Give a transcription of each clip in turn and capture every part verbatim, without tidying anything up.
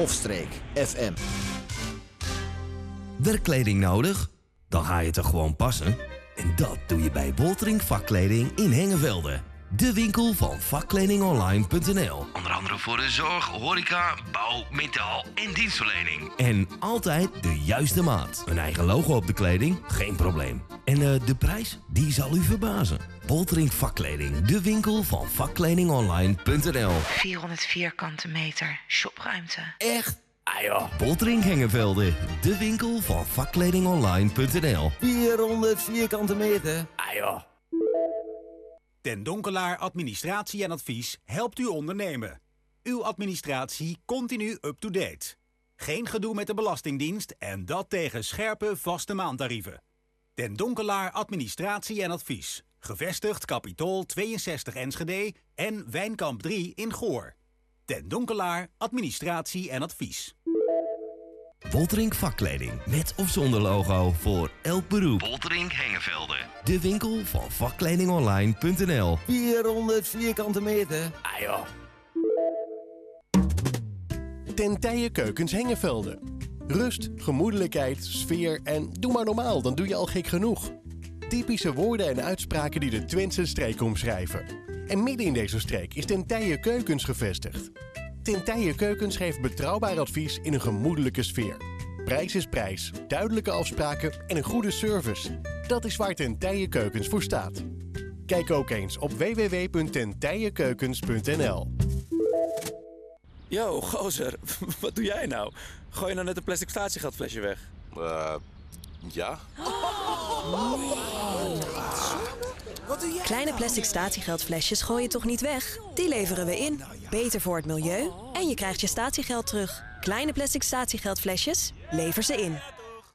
Hofstreek F M. Werkkleding nodig? Dan ga je toch gewoon passen? En dat doe je bij Woltering Vakkleding in Hengevelde. De winkel van vakkledingonline punt n l. Onder andere voor de zorg, horeca, bouw, metaal en dienstverlening. En altijd de juiste maat. Een eigen logo op de kleding? Geen probleem. En uh, de prijs? Die zal u verbazen. Woltering Vakkleding, de winkel van vakkledingonline punt n l. vierhonderd vierkante meter shopruimte. Echt? Ah joh. Woltering Hengevelde, de winkel van vakkledingonline punt n l. vierhonderd vierkante meter? Ah joh. Ten Donkelaar Administratie en Advies helpt u ondernemen. Uw administratie continu up-to-date. Geen gedoe met de Belastingdienst en dat tegen scherpe vaste maandtarieven. Ten Donkelaar Administratie en Advies. Gevestigd Capitool tweeënzestig Enschede en Wijnkamp drie in Goor. Ten Donkelaar Administratie en Advies. Woltering Vakkleding, met of zonder logo, voor elk beroep. Woltering Hengevelde, de winkel van vakkledingonline punt n l. vierhonderd vierkante meter? Ah joh. Ten Tije Keukens Hengevelde. Rust, gemoedelijkheid, sfeer en doe maar normaal, dan doe je al gek genoeg. Typische woorden en uitspraken die de Twentse streek omschrijven. En midden in deze streek is Ten Tije Keukens gevestigd. Ten Tije Keukens geeft betrouwbaar advies in een gemoedelijke sfeer. Prijs is prijs, duidelijke afspraken en een goede service. Dat is waar Ten Tije Keukens voor staat. Kijk ook eens op w w w punt ten tije keukens punt n l. Yo, gozer, wat doe jij nou? Gooi je nou net een plastic statiegeldflesje weg? Uh, ja. Wat doe jij? Kleine plastic statiegeldflesjes gooi je toch niet weg? Die leveren we in. Beter voor het milieu en je krijgt je statiegeld terug. Kleine plastic statiegeldflesjes, lever ze in.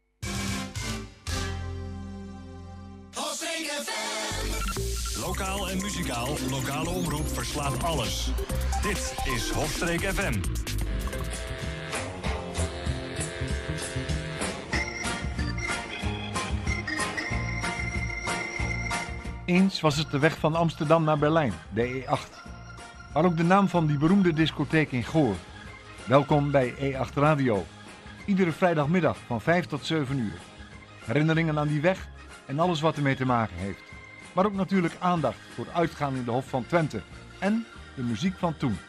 Lokaal en muzikaal, lokale omroep verslaat alles. Dit is Hofstreek F M. Eens was het de weg van Amsterdam naar Berlijn, de E acht. Maar ook de naam van die beroemde discotheek in Goor. Welkom bij E acht Radio. Iedere vrijdagmiddag van vijf tot zeven uur. Herinneringen aan die weg en alles wat ermee te maken heeft. Maar ook natuurlijk aandacht voor uitgaan in de Hof van Twente en de muziek van toen.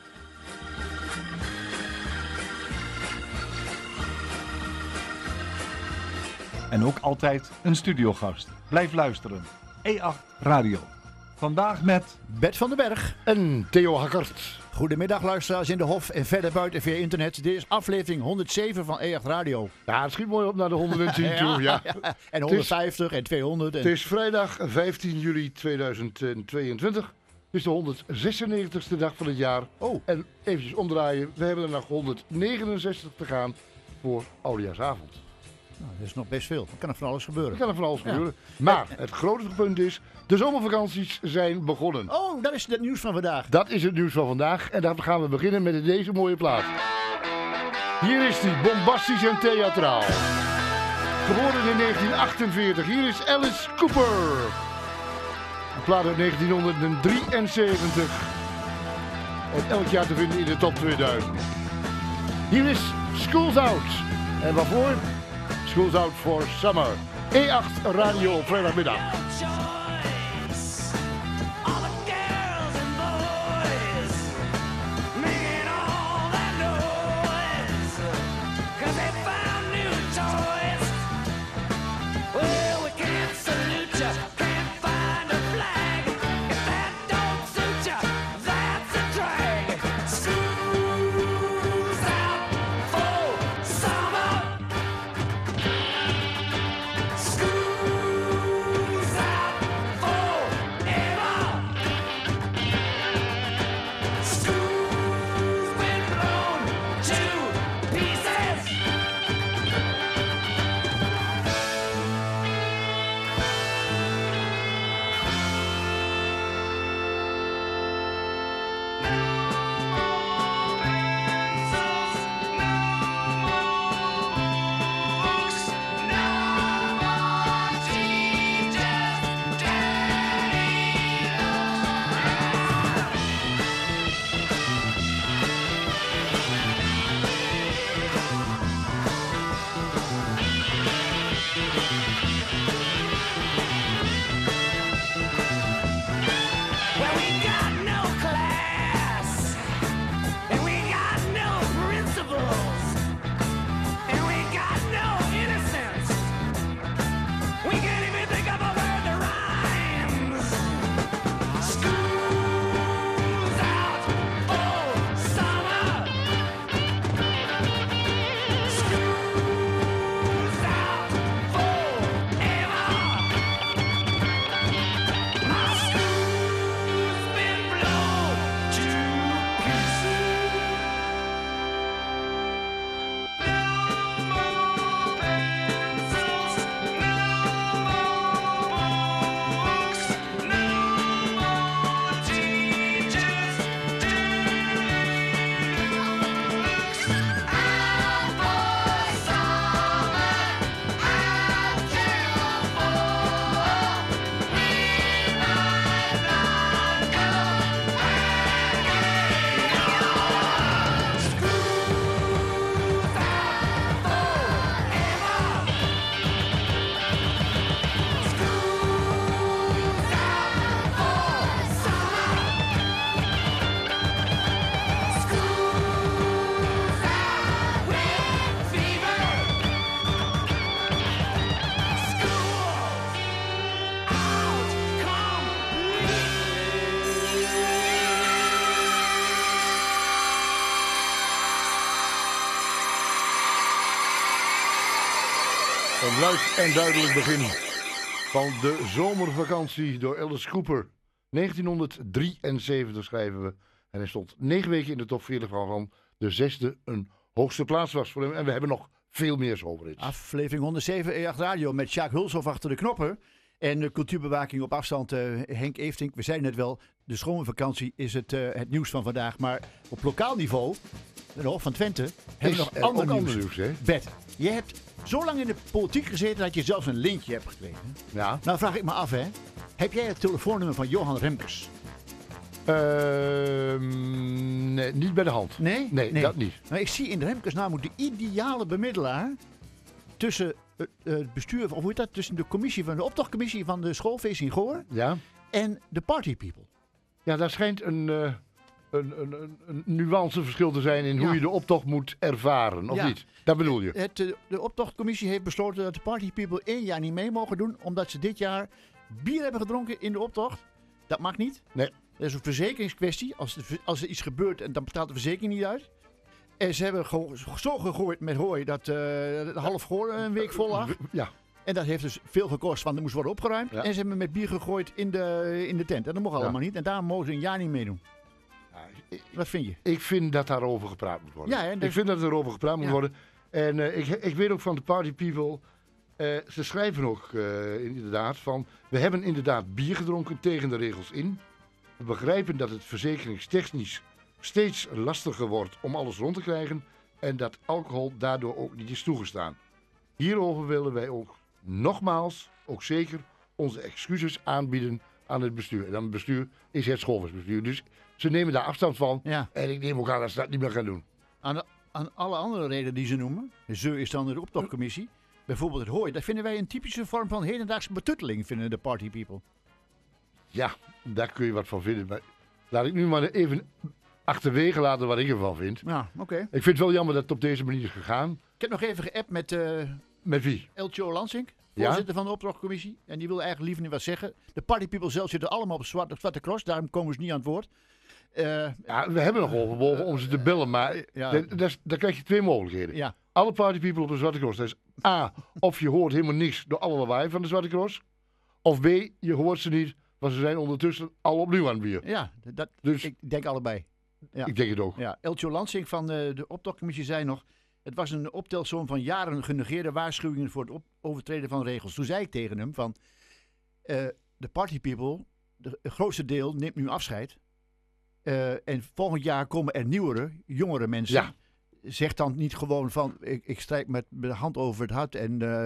En ook altijd een studiogast. Blijf luisteren. E acht Radio. Vandaag met Bert van den Berg en Theo Hakkert. Goedemiddag luisteraars in de Hof en verder buiten via internet. Dit is aflevering honderdzeven van E acht Radio. Ja, het schiet mooi op naar de honderdtien toe. Ja, ja. Ja. En honderdvijftig en tweehonderd. En... Het is vrijdag vijftien juli tweeduizend tweeëntwintig. Het is de honderdzesennegentigste dag van het jaar. Oh. En eventjes omdraaien. We hebben er nog honderdnegenenzestig te gaan voor Oudejaarsavond. Nou, dat is nog best veel. Dan kan er van alles gebeuren. Er kan er van alles ja. gebeuren. Maar het grootste punt is, de zomervakanties zijn begonnen. Oh, dat is het nieuws van vandaag. Dat is het nieuws van vandaag. En dan gaan we beginnen met deze mooie plaat. Hier is die, bombastisch en theatraal. Geboren in negentien achtenveertig. Hier is Alice Cooper. Een plaat uit negentienhonderddrieënzeventig. En elk jaar te vinden in de top tweeduizend. Hier is School's Out. En waarvoor? School's Out for Summer. E acht Radio op vrijdagmiddag. School's Een luid en duidelijk begin van de zomervakantie door Alice Cooper. negentienhonderddrieënzeventig schrijven we. En hij stond negen weken in de top veertig waarvan de zesde een hoogste plaats was voor hem. En we hebben nog veel meer zomerhits. Aflevering honderdzeven E acht Radio met Sjaak Hulshoff achter de knoppen. En de cultuurbewaking op afstand, uh, Henk Eeftink. We zeiden net wel, de zomervakantie is het, uh, het nieuws van vandaag. Maar op lokaal niveau, de Hof van Twente, hebben we nog ander nieuws. ander nieuws hè? Bert, je hebt zo lang in de politiek gezeten dat je zelfs een lintje hebt gekregen. Ja. Nou vraag ik me af, hè. Heb jij het telefoonnummer van Johan Remkes? Uh, nee, niet bij de hand. Nee? Nee, nee. dat niet. Nou, ik zie in Remkes namelijk de ideale bemiddelaar tussen het uh, bestuur, of hoe heet dat, tussen de commissie van de optochtcommissie van de schoolfeest in Goor ja. en de party people. Ja, daar schijnt een, uh, een, een, een, een nuanceverschil te zijn in ja. hoe je de optocht moet ervaren, of ja. niet? Dat bedoel je? Het, uh, de optochtcommissie heeft besloten dat de party people één jaar niet mee mogen doen, omdat ze dit jaar bier hebben gedronken in de optocht. Dat mag niet. Nee. Dat is een verzekeringskwestie. Als er, als er iets gebeurt, dan betaalt de verzekering niet uit. En ze hebben go- zo gegooid met hooi dat uh, de half Goor een week vol lag. Ja. En dat heeft dus veel gekost, want er moest worden opgeruimd. Ja. En ze hebben met bier gegooid in de, in de tent. En dat mocht allemaal ja. niet. En daar mogen ze een jaar niet meedoen. Ja, ik, Wat vind je? Ik vind dat daarover gepraat moet worden. Ja, hè, dus... Ik vind dat er over gepraat moet ja. worden. En uh, ik, ik weet ook van de party people... Uh, ze schrijven ook uh, inderdaad van... We hebben inderdaad bier gedronken tegen de regels in. We begrijpen dat het verzekeringstechnisch steeds lastiger wordt om alles rond te krijgen. En dat alcohol daardoor ook niet is toegestaan. Hierover willen wij ook nogmaals, ook zeker, onze excuses aanbieden aan het bestuur. En dan het bestuur is het schoolfeestbestuur. Dus ze nemen daar afstand van. Ja. En ik neem ook aan dat ze dat niet meer gaan doen. Aan, de, aan alle andere redenen die ze noemen. Ze is dan de optochtcommissie. Bijvoorbeeld het hooi. Dat vinden wij een typische vorm van hedendaagse betutteling, vinden de party people. Ja, daar kun je wat van vinden. Maar laat ik nu maar even achterwege laten wat ik ervan vind. Ja, oké. Okay. Ik vind het wel jammer dat het op deze manier is gegaan. Ik heb nog even geappt met... Uh, met wie? Eltjo Lansink, voorzitter ja? van de optochtcommissie. En die wil eigenlijk liever niet wat zeggen. De party people zelf zitten allemaal op zwarte, zwarte cross. Daarom komen ze niet aan het woord. Uh, ja, we hebben nog overwogen om ze te bellen. Maar ja. dan krijg je twee mogelijkheden. Ja. Alle party people op de zwarte cross. Dat is A, of je hoort helemaal niks door alle lawaai van de zwarte cross. Of B, je hoort ze niet. Want ze zijn ondertussen al opnieuw aan het bier. Ja, dat, dus, ik denk allebei. Ja. Ik denk het ook. Ja, Eltjo Lansink van de, de optochtcommissie zei nog... Het was een optelsom van jaren genegeerde waarschuwingen voor het op- overtreden van regels. Toen zei ik tegen hem van... Uh, de party people, de, het grootste deel, neemt nu afscheid. Uh, en volgend jaar komen er nieuwere, jongere mensen... Ja. Zeg dan niet gewoon van, ik, ik strijk met de hand over het hart... en uh,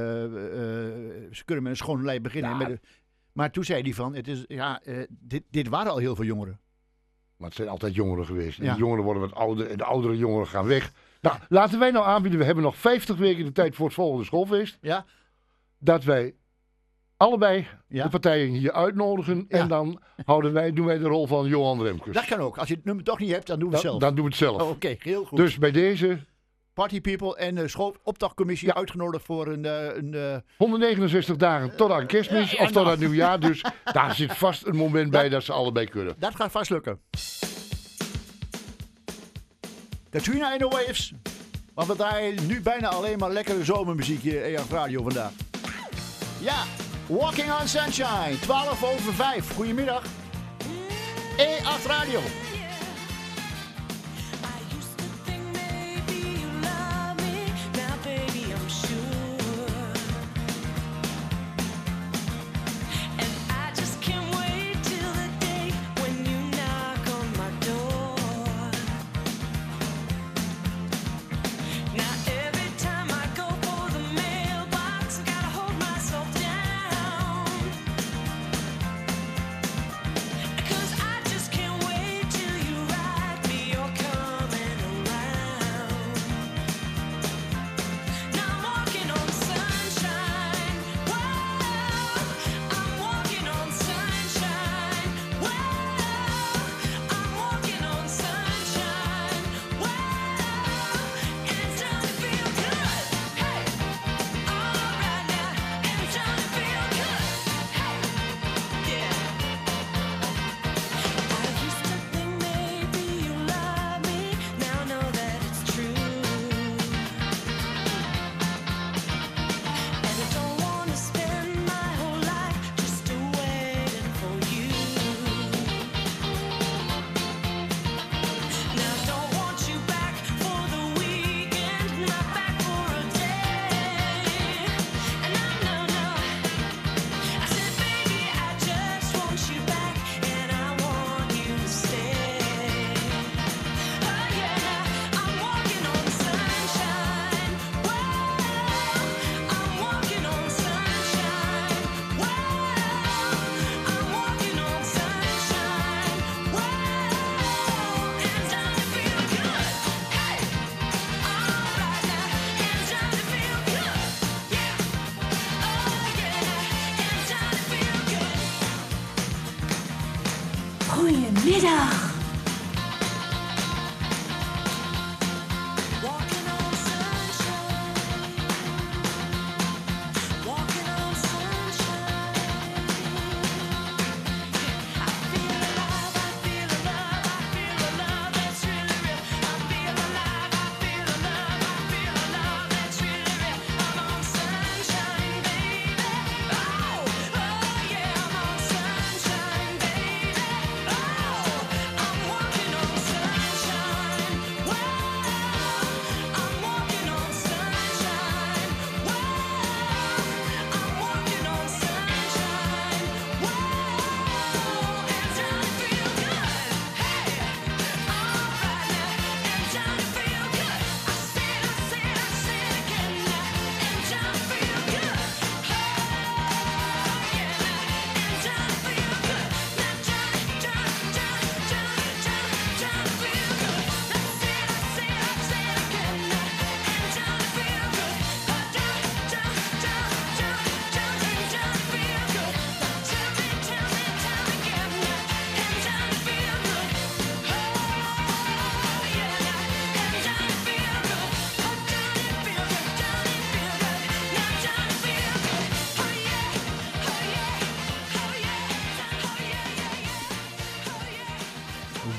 uh, ze kunnen met een schone lei beginnen. Ja. Met de, maar toen zei hij van, het is, ja, uh, dit, dit waren al heel veel jongeren. Maar het zijn altijd jongeren geweest. En ja. de jongeren worden wat ouder en de oudere jongeren gaan weg. Nou, laten wij nou aanbieden, we hebben nog vijftig weken de tijd voor het volgende schoolfeest. Ja. Dat wij allebei ja. de partijen hier uitnodigen. Ja. En dan houden wij, doen wij de rol van Johan Remkes. Dat kan ook. Als je het nummer toch niet hebt, dan doen we het dan, zelf. Dan doen we het zelf. Oh, Oké, okay, heel goed. Dus bij deze... Party people en de schoolopdrachtcommissie ja. uitgenodigd voor een... een uh... honderdnegenenzestig dagen tot aan kerstmis uh, ja, of tot aan nieuwjaar. Dus daar zit vast een moment bij dat, dat ze allebei kunnen. Dat gaat vast lukken. Katrina in the Waves. Want we draaien nu bijna alleen maar lekkere zomermuziek hier in E acht Radio vandaag. Ja, Walking on Sunshine, twaalf over vijf. Goedemiddag. E acht Radio. Cause I just can't wait till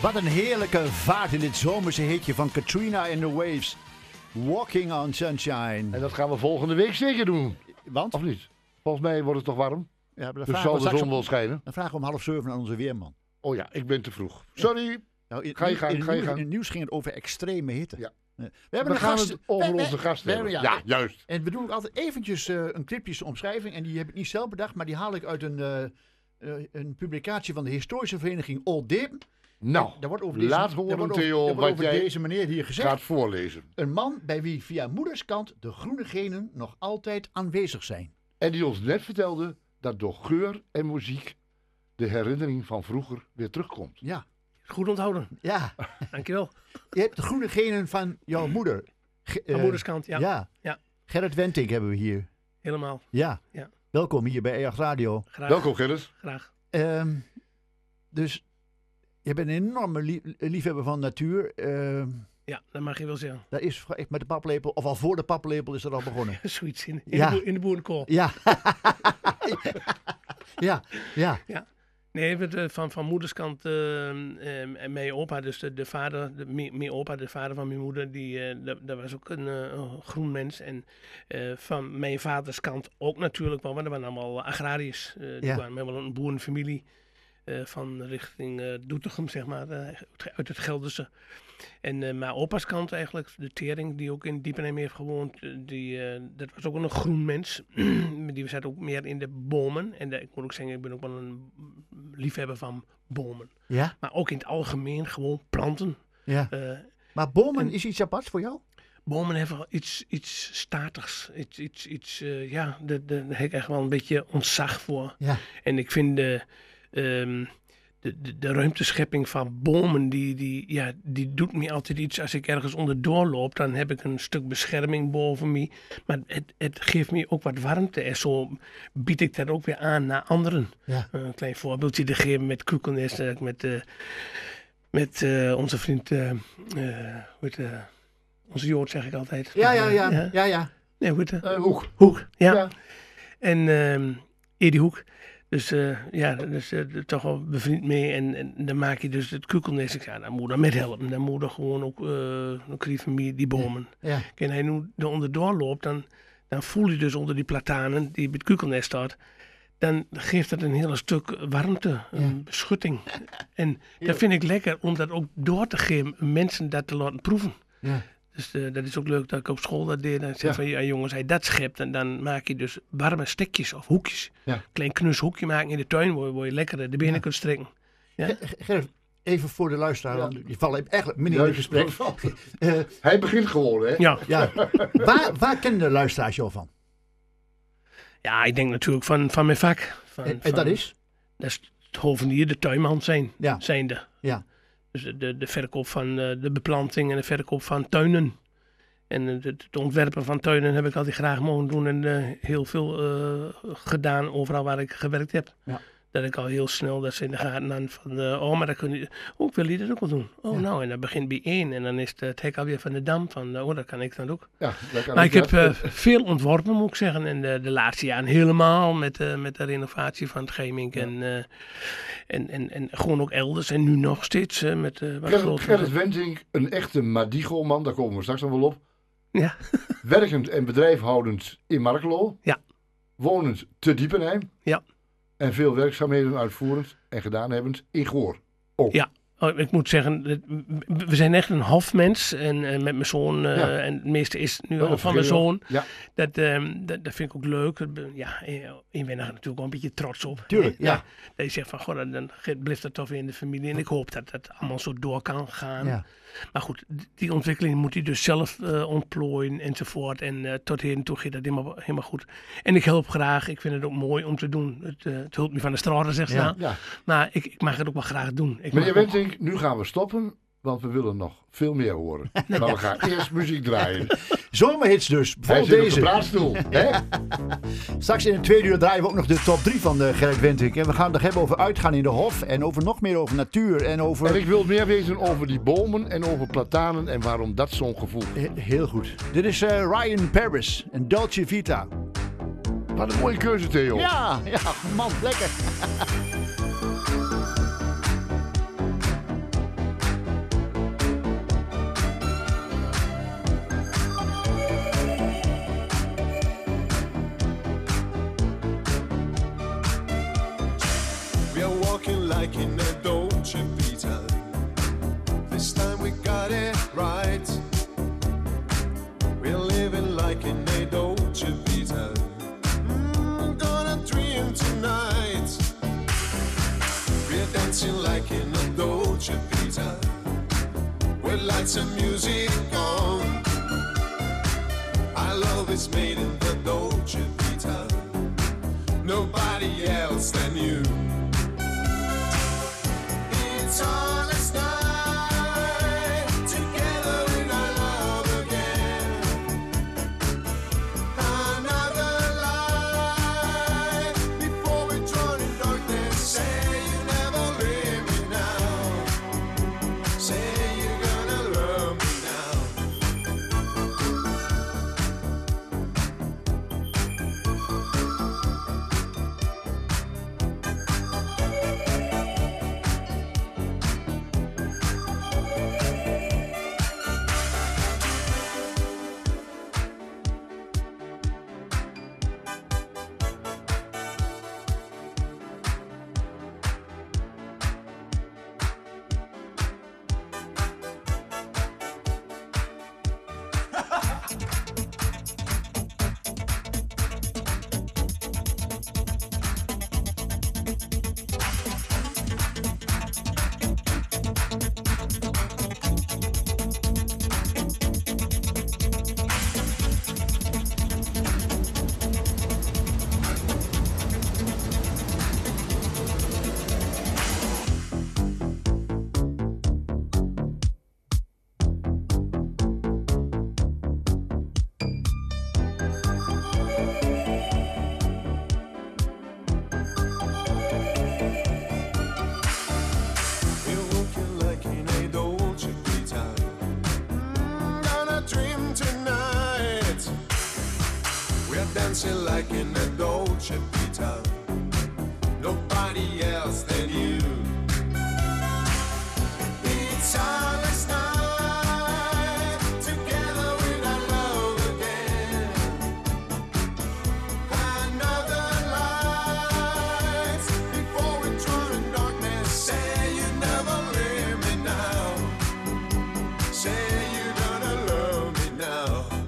Wat een heerlijke vaart in dit zomerse hitje van Katrina and the Waves. Walking on Sunshine. En dat gaan we volgende week zeker doen. Want? Of niet? Volgens mij wordt het toch warm? Ja, maar dan dus vragen zal we de zon straks wel om- schijnen. Dan vragen we om half zeven aan onze weerman. Oh ja, ik ben te vroeg. Sorry. Nou, in, Ga je in- gang, in, ga je in, gang. in het nieuws ging het over extreme hitte. Ja. We We hebben een gaan gast. het over we- we- onze gast we hebben. hebben- Ja, juist. En we doen ook altijd eventjes uh, een clipjes omschrijving. En die heb ik niet zelf bedacht, maar die haal ik uit een, uh, uh, een publicatie van de historische vereniging Old Deep. Nou, daar wordt over deze, laat daar horen, wordt over- Theo, daar wordt wat over jij deze meneer hier gezegd. gaat voorlezen. Een man bij wie via moederskant de groene genen nog altijd aanwezig zijn. En die ons net vertelde dat door geur en muziek de herinnering van vroeger weer terugkomt. Ja. Goed onthouden. Ja. Dankjewel. Je hebt de groene genen van jouw moeder. Ge- Van eh, moederskant, ja. ja. Ja. Gerrit Wentink hebben we hier. Helemaal. Ja. Ja. Welkom hier bij E acht Radio. Graag. Welkom Gerrit. Graag. Ehm, dus je bent een enorme lie- liefhebber van natuur. Ehm, Ja, dat mag je wel zeggen. dat is echt met de paplepel, of al voor de paplepel is dat al begonnen. Zoiets in, in, Ja. de, boer, in de boerenkool. Ja. ja, ja. Ja. Nee, met, uh, van, van moederskant uh, uh, mijn opa, dus de, de vader, de, mijn, mijn opa, de vader van mijn moeder, die, uh, dat, dat was ook een, uh, een groen mens. En uh, van mijn vaders kant ook natuurlijk, want dat waren allemaal agrariërs. Uh, die Ja. waren helemaal een boerenfamilie uh, van richting uh, Doetinchem, zeg maar, uh, uit het Gelderse. En uh, mijn opa's kant eigenlijk, de Tering, die ook in Diepenheim heeft gewoond, uh, die, uh, dat was ook wel een groen mens. Die zat ook meer in de bomen. En de, ik moet ook zeggen, ik ben ook wel een liefhebber van bomen. Ja? Maar ook in het algemeen gewoon planten. Ja. Uh, Maar bomen en- is iets aparts voor jou? Bomen hebben wel iets, iets statigs. Iets, iets, iets, uh, ja, daar daar heb ik echt wel een beetje ontzag voor. Ja. En ik vind de, ehm, de, de, de ruimteschepping van bomen, die, die, ja, die doet me altijd iets. Als ik ergens onderdoor loop, dan heb ik een stuk bescherming boven me. Maar het, het geeft me ook wat warmte. En zo bied ik dat ook weer aan naar anderen. Ja. Uh, een klein voorbeeldje te geven met Kukelnest, uh, met, uh, met uh, onze vriend, uh, uh, hoe heet, uh, onze Jood zeg ik altijd. Ja, ja, ja. ja, ja. Nee, hoe heet het? Uh, Hoek. Hoek, ja. Ja. En uh, Eddie Hoek. Dus uh, ja, dus uh, toch wel bevriend mee. En, en dan maak je dus het kukelnest. Ik zei, ja, dan moet er met helpen. Dan moet er gewoon ook, uh, dan krijg je die bomen. Ja. En hij nu er onderdoor loopt, dan, dan voel je dus onder die platanen die bij het kukelnest staat. Dan geeft dat een heel stuk warmte, een beschutting. En dat vind ik lekker om dat ook door te geven, mensen dat te laten proeven. Ja. Dus uh, dat is ook leuk dat ik op school dat deed. Dan zeg Ja. van, ja jongens, als je dat schept, en dan maak je dus warme stekjes of hoekjes. Ja. Klein knus hoekje maken in de tuin, waar je, waar je lekker de benen Ja. kunt strekken. Ja? Ge- Gerrit, even voor de luisteraar, Ja. want die vallen eigenlijk midden in het gesprek. Eh, Hij begint gewoon, hè? Ja. ja. waar, waar kennen de luisteraars jou van? Ja, ik denk natuurlijk van, van mijn vak. Van, En, en van- dat is? Dat is het hovenier, de tuinman zijn, Ja. zijnde. Ja. Dus de, de, de verkoop van uh, de beplanting en de verkoop van tuinen. En uh, het, het ontwerpen van tuinen heb ik altijd graag mogen doen en uh, heel veel uh, gedaan overal waar ik gewerkt heb. Ja. Dat ik al heel snel dat ze in de gaten aan van, uh, oh, maar dat kun je, oh, ik wil je dat ook wel doen. Oh, Ja. nou, en dan begint bij één en dan is het, het hek alweer van de dam van, uh, oh, dat kan ik dan ook. Ja, dat kan Maar ik ook, heb ja. uh, veel ontworpen, moet ik zeggen. En de, de laatste jaren helemaal met, uh, met de renovatie van het Gemink. En, uh, en, en, en gewoon ook elders. En nu nog steeds uh, met uh, wat Gerrit, grotere... Gerrit Wentink, een echte Madigo-man, daar komen we straks nog wel op. Ja. Werkend en bedrijfhoudend in Markelo. Ja. Wonend te Diepenheim. Ja. En veel werkzaamheden uitvoerend en gedaan hebbend in Goor. Ook. Ja. Oh, ik moet zeggen, het- we zijn echt een hofmens. En, uh, met mijn zoon, uh, Ja. en het meeste is nu Oh, al dat van mijn vergeet je zoon. ook. Ja. Dat, um, dat, dat vind ik ook leuk. Dat be- Ja, ik ben er natuurlijk wel een beetje trots op. Tuurlijk, hè? ja. Dat je zegt van, goh, dan, dan blijft dat toch weer in de familie. En ik hoop dat dat allemaal zo door kan gaan. Ja. Maar goed, die ontwikkeling moet hij dus zelf uh, ontplooien enzovoort. En uh, tot heden toe gaat dat helemaal, helemaal goed. En ik help graag. Ik vind het ook mooi om te doen. Het, uh, het hulpt me van de straten, zegt ze Ja. nou. Ja. Maar ik, ik mag het ook wel graag doen. Ik Meneer mag ook- Wentink, nu gaan we stoppen, want we willen nog veel meer horen. Maar we gaan eerst muziek draaien. Zomerhits dus. Hij Bijvoorbeeld zit op deze. de praatstoel. Hè? Straks in het tweede uur draaien we ook nog de top drie van de Gerrit Wentink. En we gaan het nog hebben over uitgaan in de hof. En over nog meer over natuur. En over... En ik wil meer weten over die bomen en over platanen en waarom dat zo'n gevoel is. He- Heel goed. Dit is uh, Ryan Paris en Dolce Vita. Wat een mooie keuze, Theo. Ja, ja, man, lekker. music on. Our love is made in the Dolce Vita. Nobody else than you. It's honest night, together in our love again. Another life before we drown in darkness. Say you never leave me now. Say you're gonna love me now. We're walking like in a Dolce Vita. Mm, gonna dream tonight. We're dancing like in a Dolce Vita. Nobody else than you. It's honest night, together with our love again. Another light before we drown in darkness. Say you never leave me now. Say you're gonna love me now.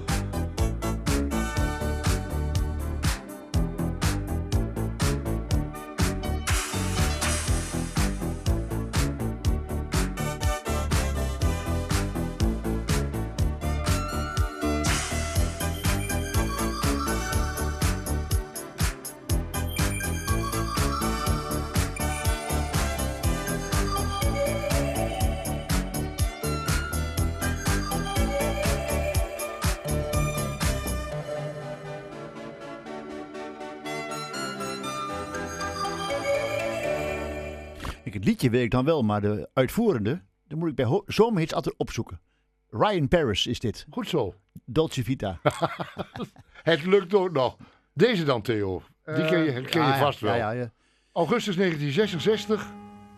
Ik, het liedje weet ik dan wel, maar de uitvoerende, dan moet ik bij ho- zomerhits altijd opzoeken. Ryan Paris is dit. Goed zo. Dolce Vita. Het lukt ook nog. Deze dan, Theo. Die ken je, ken je ja, vast ja, wel. ja, ja. Augustus negentien zesenzestig.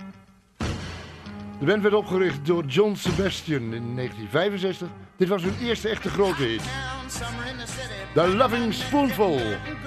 De band werd opgericht door John Sebastian in negentien vijfenzestig. Dit was hun eerste echte grote hit. The Loving Spoonful.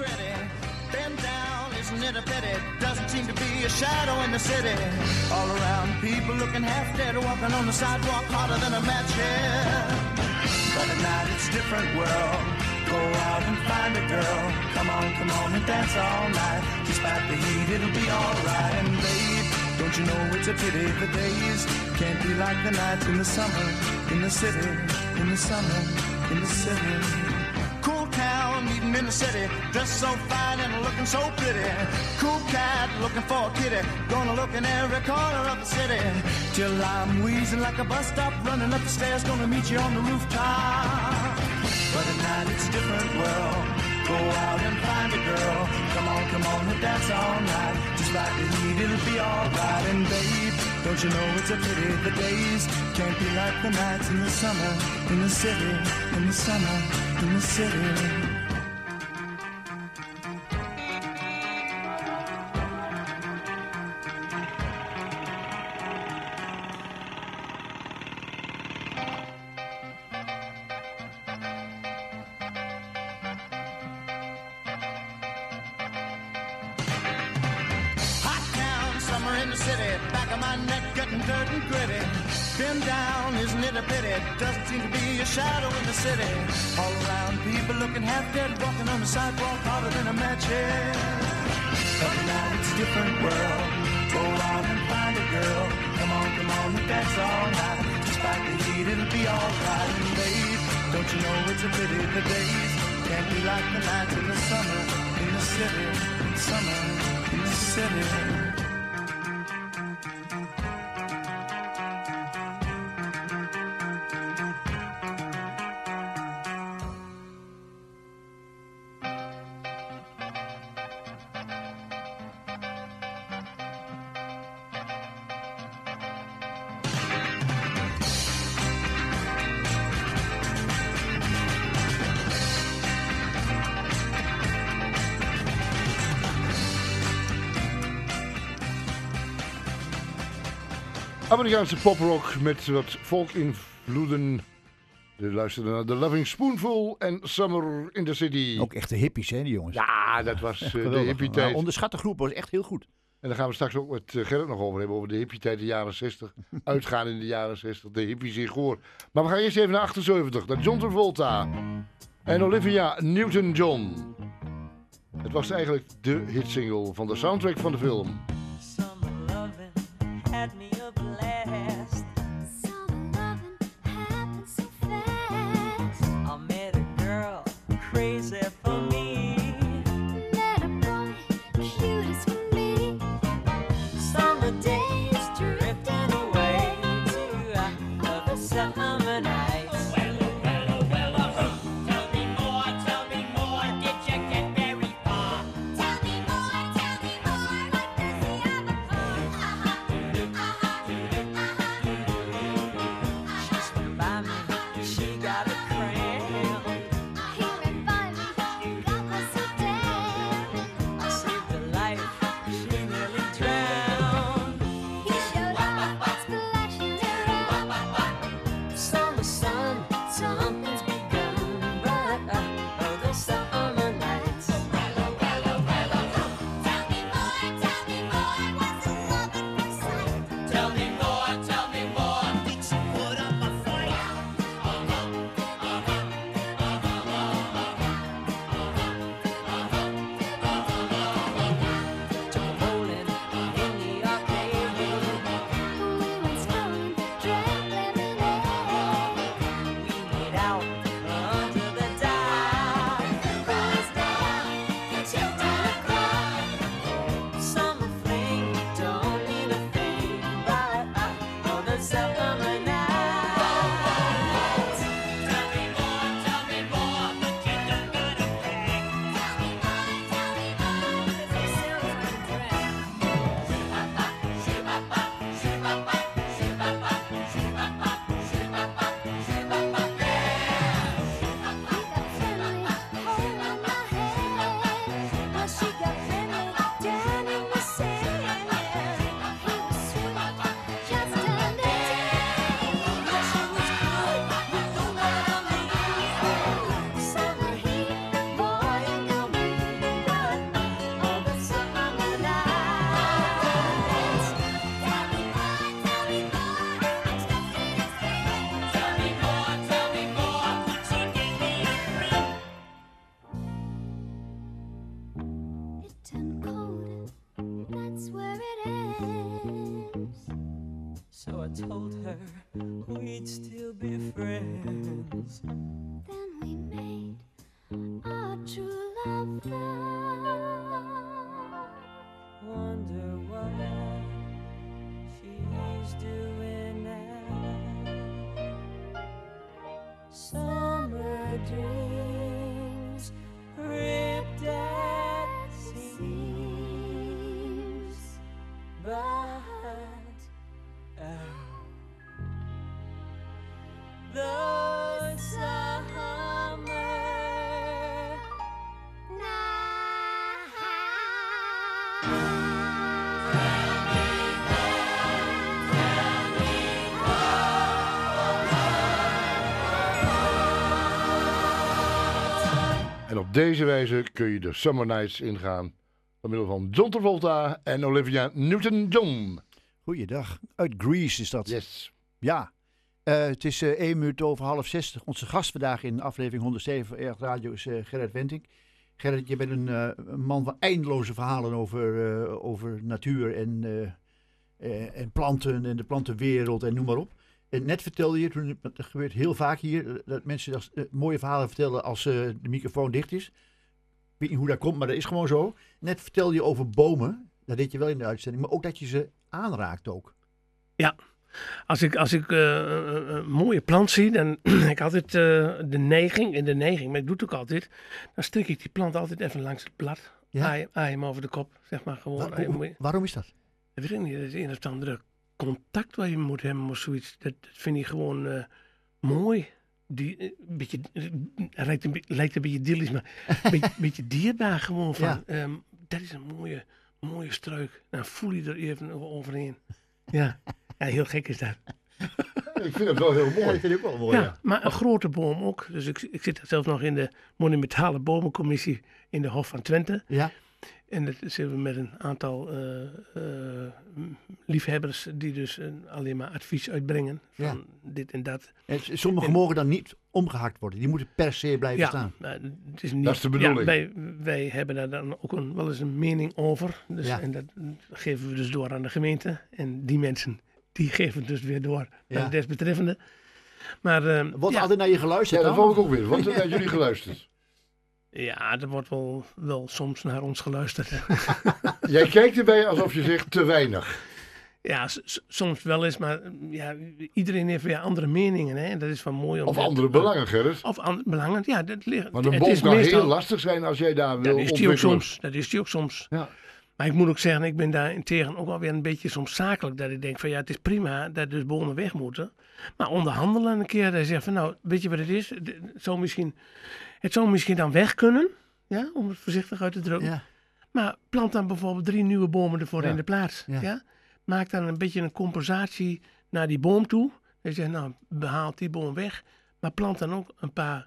Isn't it a pity? Doesn't seem to be a shadow in the city. All around, people looking half dead, walking on the sidewalk harder than a match head. But at night it's a different world. Go out and find a girl. Come on, come on and dance all night. Despite the heat, it'll be alright. And babe, don't you know it's a pity the days can't be like the nights in the summer, in the city, in the summer, in the city. Cool town, meeting in the city, dressed so fine and looking so pretty. Cool cat, looking for a kitty, gonna look in every corner of the city. Till I'm wheezing like a bus stop, running up the stairs, gonna meet you on the rooftop. But at night it's a different world. Go out and find a girl. Come on, come on and dance all night. Just like the heat, it'll be alright. And babe, don't you know it's a pity the days can't be like the nights in the summer, in the city, in the summer, in the city. in the city, back of my neck getting dirt and gritty. Been down, isn't it a pity? Doesn't seem to be a shadow in the city. All around, people looking half dead, walking on the sidewalk harder than a match head. But now it's a different world. Go out and find a girl. Come on, come on, and dance all night. Just back and eat, it'll be alright. And babe, don't you know it's a pity the days can't be like the nights in the summer in the city, summer in the city. Amerikaanse poprock met wat folk-invloeden. Je luisterde naar The Loving Spoonful en Summer in the City. Ook echte hippies, hè, die jongens. Ja, dat was uh, de hippie-tijd. Nou, onderschatte groep, was echt heel goed. En daar gaan we straks ook met uh, Gerrit nog over hebben, over de hippie-tijd in de jaren zestig. Uitgaan in de jaren zestig, de hippies in Goor. Maar we gaan eerst even naar achtenzeventig, naar John Travolta en Olivia Newton-John. Het was eigenlijk de hitsingle van de soundtrack van de film. Had me a blast. Summer loving happened so fast. I met a girl crazy for me. Met a boy cute as for me. Summer days drifting away to other summer nights. Well, well, well, uh, tell me more, tell me more. Did you get very far? Tell me more, tell me more. Like does he ever fall? Told her we'd still be friends. Then we made our true love vow. Wonder what she's doing now. Summer dreams ripped at seams, but the summer En op deze wijze kun je de Summer Nights ingaan door middel van John Travolta en Olivia Newton-John. Goeiedag. Uit Grease is dat. Yes. Ja. Uh, het is uh, één minuut over half zestig. Onze gast vandaag in aflevering honderdzeven van Erg Radio is uh, Gerrit Wenting. Gerrit, je bent een, uh, een man van eindeloze verhalen over, uh, over natuur en, uh, uh, en planten en de plantenwereld en noem maar op. En net vertelde je, toen, dat gebeurt heel vaak hier, dat mensen dat, uh, mooie verhalen vertellen als uh, de microfoon dicht is. Ik weet niet hoe dat komt, maar dat is gewoon zo. Net vertelde je over bomen, dat deed je wel in de uitzending, maar ook dat je ze aanraakt ook. Ja, als ik, als ik uh, een mooie plant zie, dan heb ik altijd uh, de neiging, en de neiging, maar ik doe het ook altijd, dan strik ik die plant altijd even langs het blad. Ja? Aai, aai hem over de kop, zeg maar gewoon. Waar, hoe, waarom is dat? Dat weet ik niet, dat is een of andere contact waar je moet hebben of zoiets. Dat, dat vind ik gewoon uh, mooi. Die, uh, beetje, uh, lijkt, een, lijkt een beetje idyllisch, maar een beetje, beetje dierbaar gewoon. Van, ja. um, dat is een mooie, mooie struik. Dan voel je er even overheen. Ja. Ja, heel gek is dat. Ik vind het wel heel mooi. Ja, dat vind ik ook wel mooi. Ja, Ja. maar een grote boom ook. Dus ik, ik zit zelf nog in de monumentale bomencommissie in de Hof van Twente. Ja. En dat zitten we met een aantal uh, uh, liefhebbers die dus uh, alleen maar advies uitbrengen van Ja. dit en dat. En sommige en, mogen dan niet omgehakt worden. Die moeten per se blijven ja, staan. Nou, het is niet, dat is de bedoeling. Ja, wij, wij hebben daar dan ook een, wel eens een mening over. Dus, Ja. En dat geven we dus door aan de gemeente. En die mensen die geven het dus weer door Ja. aan de desbetreffende. Maar, uh, Wordt ja. altijd naar je geluisterd? Ja, dat dan? wou ik ook weer. Wordt er naar jullie geluisterd? Ja, er wordt wel, wel soms naar ons geluisterd. Jij kijkt erbij alsof je zegt te weinig. Ja, s- soms wel eens, maar ja, iedereen heeft weer andere meningen. Hè? Dat is van mooi om Of dat- andere belangen, Gerrit. Of andere belangen, ja. Dat ligt, Want een het boom is kan meestal- heel lastig zijn als jij daar wil Dat is die ook ontwikkelen. soms. Dat is die ook soms. Ja. Maar ik moet ook zeggen, ik ben daarentegen ook wel weer een beetje soms zakelijk. Dat ik denk van ja, het is prima dat dus bomen weg moeten. Maar onderhandelen een keer. Dat je zegt van nou, weet je wat het is? Het zou misschien, het zou misschien dan weg kunnen. Ja, om het voorzichtig uit te drukken. Ja. Maar plant dan bijvoorbeeld drie nieuwe bomen ervoor Ja. in de plaats. Ja. Ja. Maak dan een beetje een compensatie naar die boom toe. Je zegt nou, behaal die boom weg. Maar plant dan ook een paar,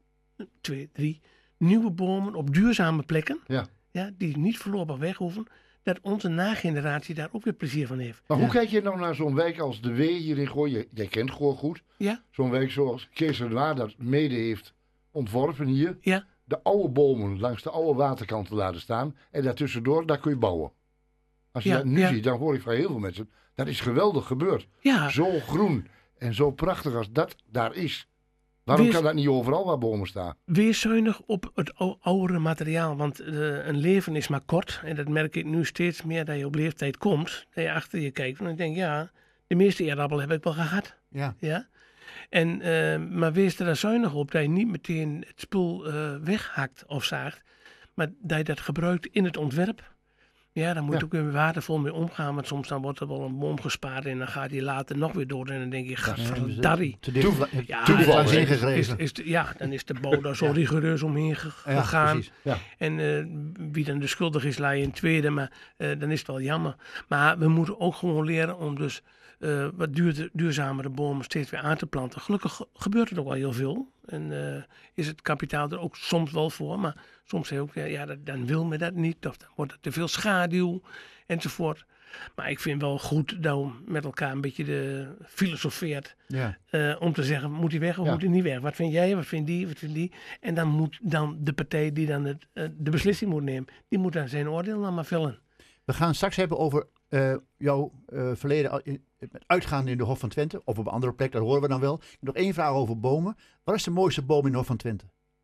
twee, drie nieuwe bomen op duurzame plekken. Ja. Ja, die niet voorlopig weg hoeven. Dat onze nageneratie daar ook weer plezier van heeft. Maar Ja. hoe kijk je nou naar zo'n wijk als De Wee hier in Gooi? Jij, jij kent Gooi goed. Ja, Zo'n wijk zoals Kees-Renoir dat mede heeft ontworpen hier. ja, De oude bomen langs de oude waterkanten laten staan. En daartussendoor, daar kun je bouwen. Als je Ja, dat nu ja. ziet, dan hoor ik van heel veel mensen. Dat is geweldig gebeurd. ja. Zo groen en zo prachtig als dat daar is. Waarom Wees- kan dat niet overal waar bomen staan? Wees zuinig op het ou- oudere materiaal. Want eh, een leven is maar kort. En dat merk ik nu steeds meer dat je op leeftijd komt. Dat je achter je kijkt. En dan denk je, ja, de meeste eerdappelen heb ik wel gehad. Ja. Ja? En, eh, maar wees er dan zuinig op dat je niet meteen het spul eh, weghakt of zaagt. Maar dat je dat gebruikt in het ontwerp. Ja, dan moet je Ja. ook weer waardevol mee omgaan. Want soms dan wordt er wel een boom gespaard en dan gaat die later nog weer door. En dan denk je, gadverdarrie. Te dicht, Toeval- Ja, te dicht toeval, langs hè? ingegrepen. Is, is de- ja, dan is de bouw daar zo Ja. rigoureus omheen ge- Ja, gegaan. precies. Ja. En eh, wie dan de schuldig is, laat je in tweede. Maar eh, dan is het wel jammer. Maar we moeten ook gewoon leren om dus eh, wat duurder, duurzamere bomen steeds weer aan te planten. Gelukkig ge- gebeurt er ook wel heel veel. En eh, is het kapitaal er ook soms wel voor. Maar soms zeg je ook, ja, ja dat, dan wil men dat niet. Of dan wordt het te veel schaduw enzovoort. Maar ik vind wel goed dat we met elkaar een beetje de filosofeert. Ja. eh, om te zeggen, moet hij weg of Ja. moet hij niet weg? Wat vind jij, wat vindt die, wat vindt die? En dan moet dan de partij die dan het, eh, de beslissing moet nemen, die moet dan zijn oordeel dan maar vellen. We gaan straks hebben over eh, jouw eh, verleden al- in- met uitgaan in de Hof van Twente. Of op een andere plek, dat horen we dan wel. Ik heb nog één vraag over bomen. Wat is de mooiste boom in de Hof van Twente?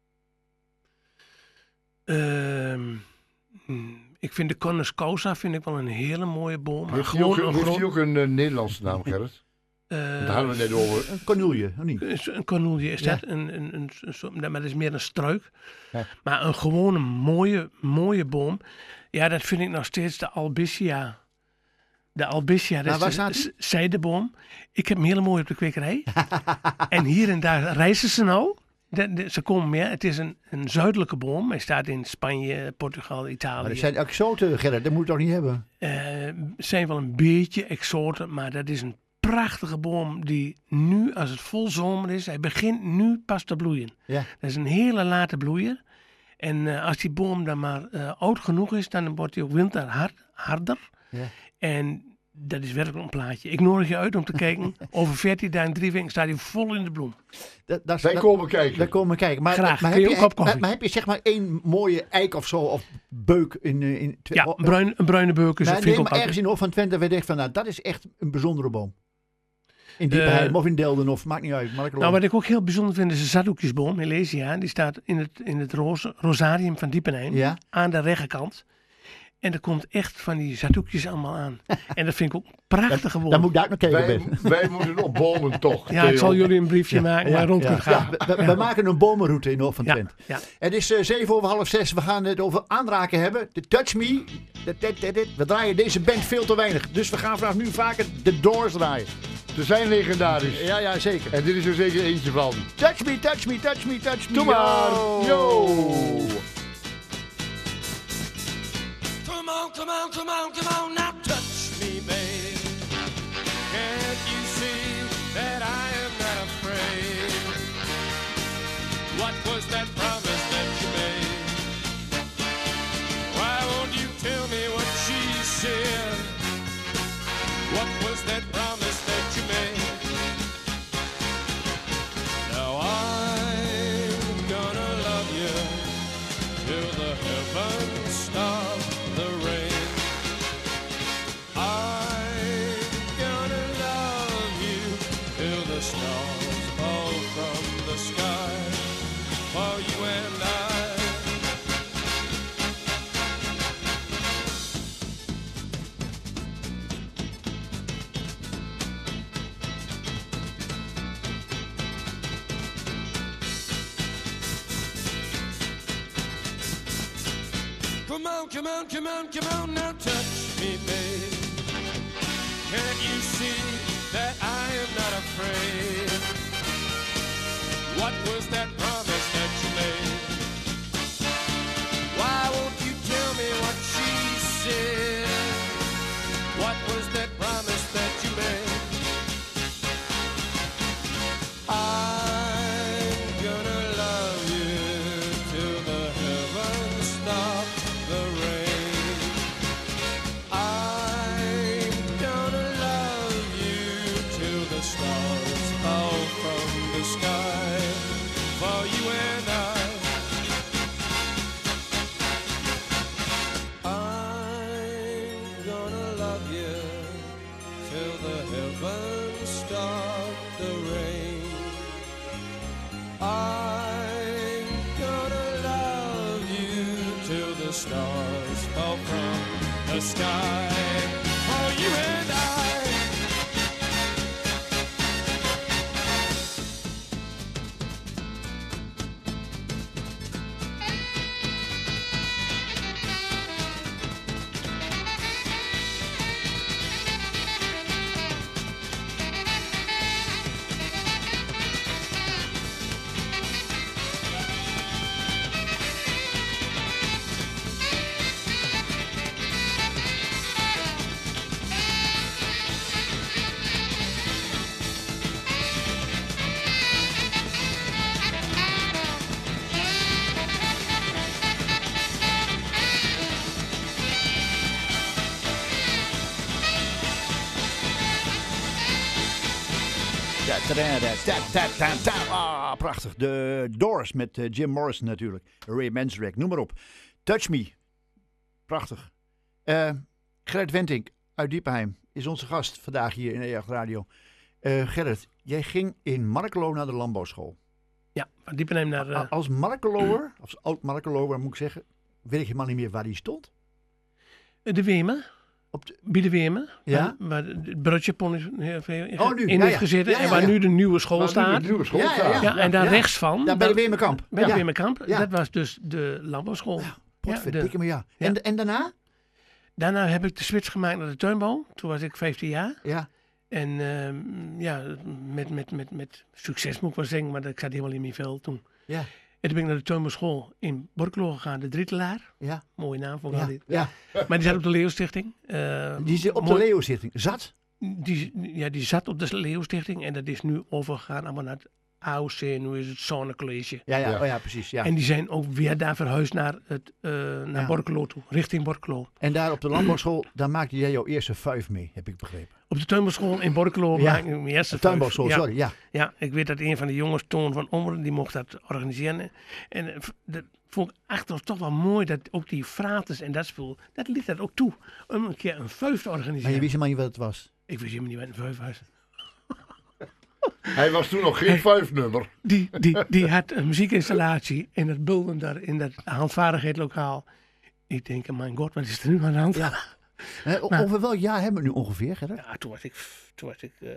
Ehm, hmm, ik vind de Cornus causa vind ik wel een hele mooie boom. Maar Heeft hij ook, gewoon een- een heeft hij groot... ook een eh, Nederlandse naam, Gerrit? eh, Daar hadden we het net over. Een cornoelje, of niet? Een cornoelje is Ja. dat. Een, een, een, een soort- maar dat is meer een struik. Ja. Maar een gewone mooie, mooie boom. Ja, dat vind ik nog steeds de Albizia. De Albizia, Maar dat waar is staat de die? z- zijdeboom. Ik heb hem hele mooi op de kwekerij. En hier en daar reizen ze nou. De, de- ze komen meer. Het is een, een zuidelijke boom. Hij staat in Spanje, Portugal, Italië. Maar dat zijn exoten, Gerrit. Dat moet je toch niet hebben? Eh, zijn wel een beetje exoten, maar dat is een prachtige boom die nu, als het vol zomer is, hij begint nu pas te bloeien. Ja. Dat is een hele late bloeier. En eh, als die boom dan maar eh, oud genoeg is, dan wordt hij ook winterhard, harder. Ja. En dat is werkelijk een plaatje. Ik nodig je uit om te kijken. Over veertien dagen, drie weken staat hij vol in de bloem. Dat, dat, Wij dat- komen kijken. Daar komen we kijken. Maar, Graag. Maar Kun heb, je je, ook op koffie? maar, maar heb je zeg maar één mooie eik of zo, of beuk in... eh, in Ja, een, bruin, een bruine beuk is nee, dat vind nee, ik ook maar ergens altijd. in de Hof van Twente waar je denkt van, nou, dat is echt een bijzondere boom. In Diepenheim Uh, of in Delden of maakt niet uit. Markelo. Nou, wat ik ook heel bijzonder vind is de Zaddoekjesboom, Helesia. Die staat in het, in het roze, Rosarium van Diepenheim. Ja. Aan de rechterkant. En er komt echt van die zaddoekjes allemaal aan. En dat vind ik ook een prachtige boom. Dan moet ik daar nog kijken. Wij, Ben. wij moeten op bomen toch. Ja, ik Theo. zal jullie een briefje maken waar je rond kunt gaan. Ja, we, we- we maken een bomenroute in Noord van Ja, Twente. ja. Het is eh, zeven over half zes. We gaan het over aanraken hebben. De Touch Me. Dat- dat- dat- dat. We draaien deze band veel te weinig. Dus we gaan vanaf nu vaker de Doors draaien. Ze zijn legendarisch. Ja, ja, zeker. En dit is er zeker eentje van. Touch me, touch me, touch me, touch me. Doe maar. Yo. Come on, come on, come on, come on, now touch me, babe. Can't you see that I am not afraid? What was that promise that you made? Why won't you tell me what she said? What was that promise that you made? Now I'm gonna love you till the heavens stop the rain. I'm gonna love you till the stars fall from the sky for you and I. Come on, come on, come on, come on, now touch me, babe. Can't you see that I am not afraid? What was that promise that you made? Why won't you tell me what she said? What was that promise that you made? I'm gonna love you till the heavens stop the rain. I'm gonna love you till the stars fall from the sky for you and I. I'm gonna love you till the heavens stop the rain. I'm gonna love you till the stars fall from the sky for you and I. Da, da, da, da, da, da, da. Ah, prachtig. De Doors met eh, Jim Morrison natuurlijk. Ray Manzarek, noem maar op. Touch Me. Prachtig. Eh Gerrit Wentink uit Diepenheim is onze gast vandaag hier in E acht Radio. Eh Gerrit, jij ging in Markelo naar de landbouwschool. Ja, van Diepenheim naar... A- Uh, Als Markeloer, als oud Markeloer moet ik zeggen, weet ik helemaal niet meer waar die stond. de Wemen. Op de... Bij de Wemen. Ja? Waar, waar het Broodjepon is heel veel Oh, nu. in Ja, heeft ja. gezeten. Ja, ja, en waar ja. nu de nieuwe school Waar nu staat. de nieuwe school Ja, ja, staat. Ja, en daar Ja. rechts van. Daar bij de dat- Wemenkamp. Bij de Ja. Wemenkamp. Ja. Dat was dus de landbouwschool. Ja, Potverdikke de- me, ja. ja. En, en daarna? Daarna heb ik de switch gemaakt naar de tuinbouw. Toen was ik vijftien jaar. Ja. En ehm, ja, met, met, met, met succes moet ik wel zeggen, maar ik zat helemaal in mijn vel toen. Ja. En toen ben ik naar de tuinbouwschool in Borkelo gegaan, de Drietelaar. Ja. Mooie naam vond ik Ja. wel dit. Ja. Maar die zat op de Leeuwstichting. Eh, Die zit op mooi- de Leo-zitting. Zat? Die, ja, die zat op de Leeuwstichting en dat is nu overgegaan allemaal naar het A O C, nu is het Zonnecollege. Ja, ja, Ja. Oh, ja, precies. Ja. En die zijn ook weer daar verhuisd naar, het, eh naar Ja. Borkelo toe, richting Borkelo. En daar op de landbouwschool, daar maakte jij jouw eerste vuif mee, heb ik begrepen. Op de tuinbouwschool in Borkelo Ja. maakte ik mijn eerste De tuinbouwschool, vuif. sorry, ja. Ja, ik weet dat een van de jongens, Toon van Ommeren, die mocht dat organiseren. En eh, v- dat vond ik echt toch wel mooi, dat ook die frates en dat spul, dat liet dat ook toe, om een keer een vuif te organiseren. Maar je wist helemaal niet wat het was. Ik wist helemaal niet wat een vuif was. Hij was toen nog geen vijfnummer. Die, die, die had een muziekinstallatie in het Bulden, daar in dat handvaardigheidslokaal. Ik denk, mijn god, wat is er nu aan de hand? Ja. He, o- Maar- over welk jaar hebben we het nu ongeveer, Gerrit? Ja, toen was ik, toen was ik uh,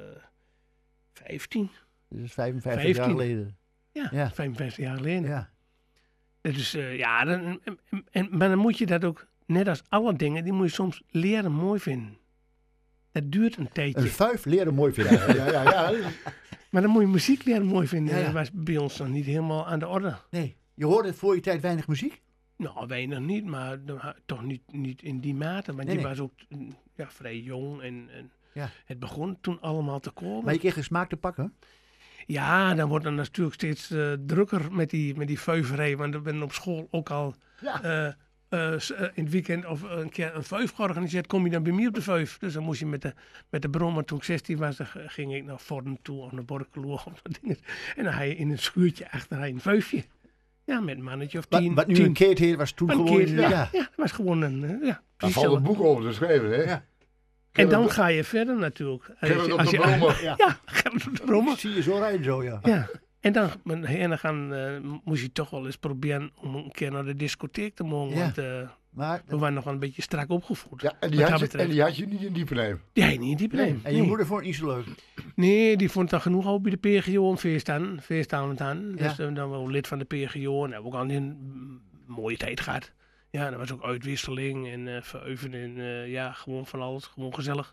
vijftien. Dus vijfenvijftig vijftien. jaar geleden. Ja, Ja. vijfenvijftig jaar geleden. Ja. Dus uh, ja, dan, en, en, maar dan moet je dat ook, net als alle dingen, die moet je soms leren mooi vinden. Dat duurt een tijdje. Een vuif leren mooi vinden. ja, ja, ja. Maar dan moet je muziek leren mooi vinden. Ja, ja. Dat was bij ons nog niet helemaal aan de orde. Nee. Je hoorde voor je tijd weinig muziek? Nou, weinig niet, maar de- toch niet, niet in die mate. Want Nee, die nee. was ook mm, ja, vrij jong en, en Ja. het begon toen allemaal te komen. Maar je kreeg een smaak te pakken? Ja, dan wordt het natuurlijk steeds eh, drukker met die, met die vuiverij. Want we ben op school ook al Ja. eh, eh, s- eh, in het weekend of een keer een vuif georganiseerd. Kom je dan bij mij op de vuif. Dus dan moest je met de, met de brommer, toen ik zestien was, dan g- ging ik naar Vorden toe of naar Borculo of dat dingen. En dan had je in een schuurtje achter had je een vuifje. Ja, met een mannetje of Wat, tien. wat nu tien. een keet heet, was toen Een gewoon... keer, ja, ja. ja, dat was gewoon een... eh, ja, Daar precies valt zo. een boek over te schrijven, hè? Ja. En dan ga je verder natuurlijk. Gerrit op Als de je- brommer. Ja. Ja, Gerrit op de brommer. Zie je zo rijden zo, ja. Ja. En dan, en dan gaan, eh, moest je toch wel eens proberen om een keer naar de discotheek te mogen. Ja. Want eh, Maar, we waren nog wel een beetje strak opgevoed. Ja, en die, wat had dat je, betreft. en die had je niet in Diepenheim. Die had je niet in die probleem. en je nee. moeder vond het niet zo leuk. Nee, die vond dan genoeg ook bij de P G O om feest aan. Feest aan het aan. Dus Ja. eh, dan wel lid van de P G O. En hebben we ook al een mm, mooie tijd gehad. Ja, er was ook uitwisseling en uh, vereuven en eh, ja, gewoon van alles. Gewoon gezellig.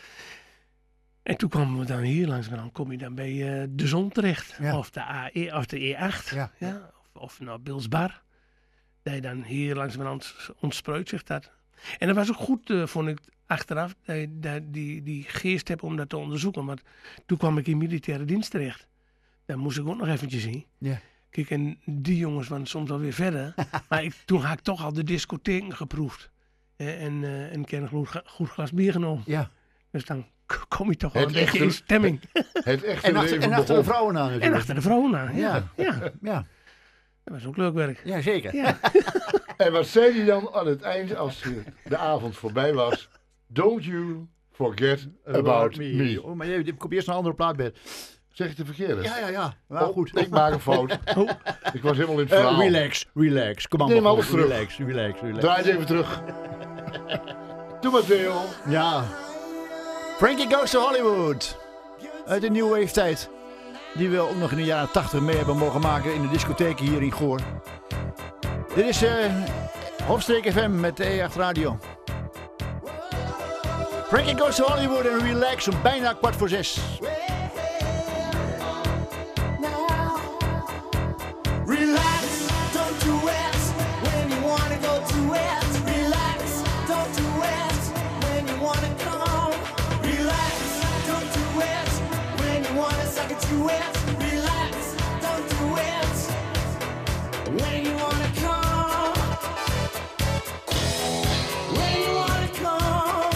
En toen kwamen we dan hier langs, maar dan kom je dan bij eh, de Zon terecht. Ja. Of de A E, of de E acht. Ja. Ja, of, of nou Bilsbar. Dat je dan hier langs de ontspreut zich dat. En dat was ook goed, eh, vond ik achteraf, dat je dat die, die geest hebt om dat te onderzoeken. Want toen kwam ik in militaire dienst terecht. Daar moest ik ook nog eventjes zien. Ja. Kijk, en die jongens waren soms alweer verder. Maar ik, toen had ik toch al de discotheken geproefd. Eh, en eh, en ik heb een goed, ga- goed glas bier genomen. Ja. Dus dan k- kom je toch wel Het een beetje echte- in stemming. Het echte En achter, leven en achter de begon. vrouwen aan En natuurlijk. achter de vrouwen aan. Ja, Ja. ja. Ja, Dat was ook leuk werk. ja zeker. Ja. En wat zei hij dan aan het eind als de avond voorbij was? Don't you forget about me. Oh, maar je, je komt eerst een andere plaat bij. Zeg ik de verkeerde? Ja, ja, ja. Nou, Oh, goed. ik maak een fout. Oh. Ik was helemaal in het Eh, verhaal. relax, relax. Kom maar. Neem maar alles goed. terug. Relax, relax, relax. Draai het even terug. Doe maar, Theo. Ja. Frankie Goes to Hollywood. Uit de New Wave tijd. Die we ook nog in de jaren tachtig mee hebben mogen maken in de discotheken hier in Goor. Dit is uh, Hofstreek F M met de E acht Radio. Frankie Goes to Hollywood en relax om bijna kwart voor zes. Relax, don't do it when you wanna go to it. Relax, don't do it when you wanna come. Relax, don't do it when you wanna suck it to it. Relax, don't do it when you wanna come. When you wanna come.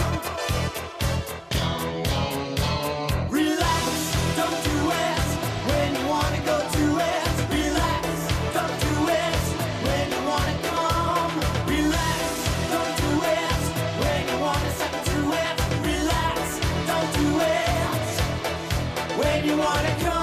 Relax, don't do it when you wanna go to it. Relax, don't do it when you wanna come. Relax, don't do it when you wanna suck it to it. Relax, don't do it when you wanna come.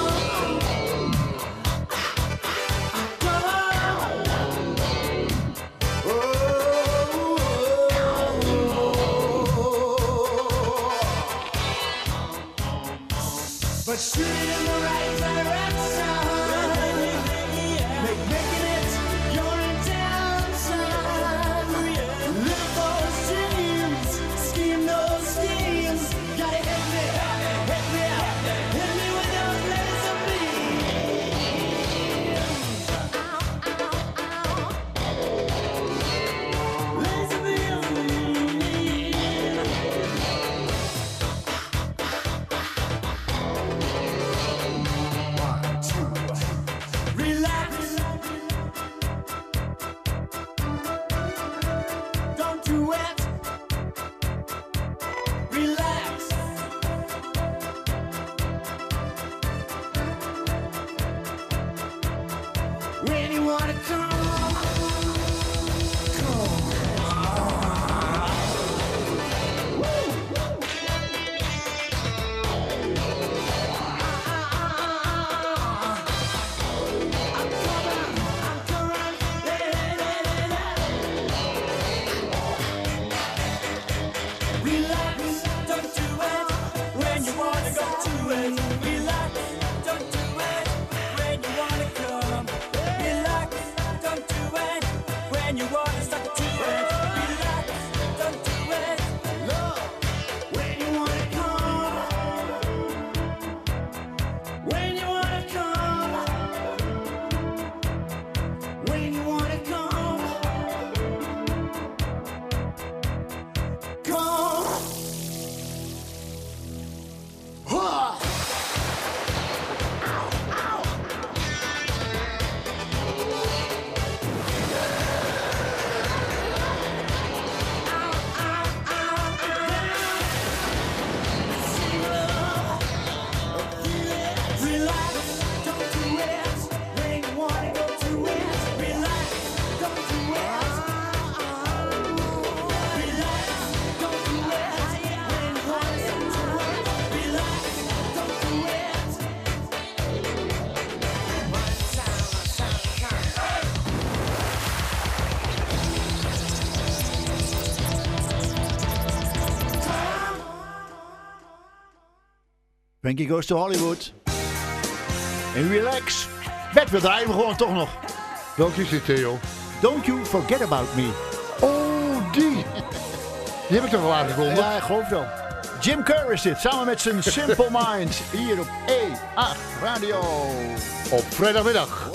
But shoot it in the right direction. Make making it your intention. Live those dreams, scheme those schemes. Gotta hit me, hit me, hit me with those laser beams. Laser beams. Relax. Don't do it. Relax. When you wanna come. Come. Frankie Goes to Hollywood. En relax. Bert, we draaien we gewoon toch nog. Welke is dit, Theo? Don't You Forget About Me. Oh, die. Die heb ik toch al aangekondigd? Ja, ik geloof wel. Jim Kerr is dit, samen met zijn Simple Minds. Hier op E acht Radio. Op vrijdagmiddag.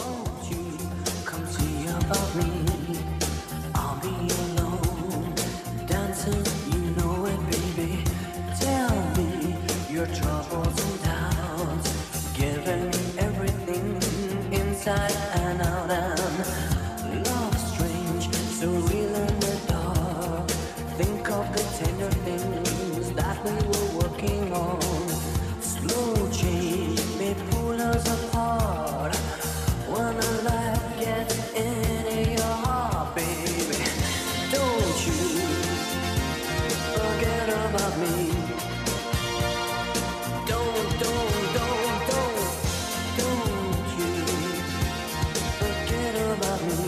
Inside and out and love strange, so real in the dark. Think of the tender things that we were working on. Slow change may pull us apart. When a life gets into your heart, baby, don't you forget about me. Don't, don't, don't, don't, don't you forget about me.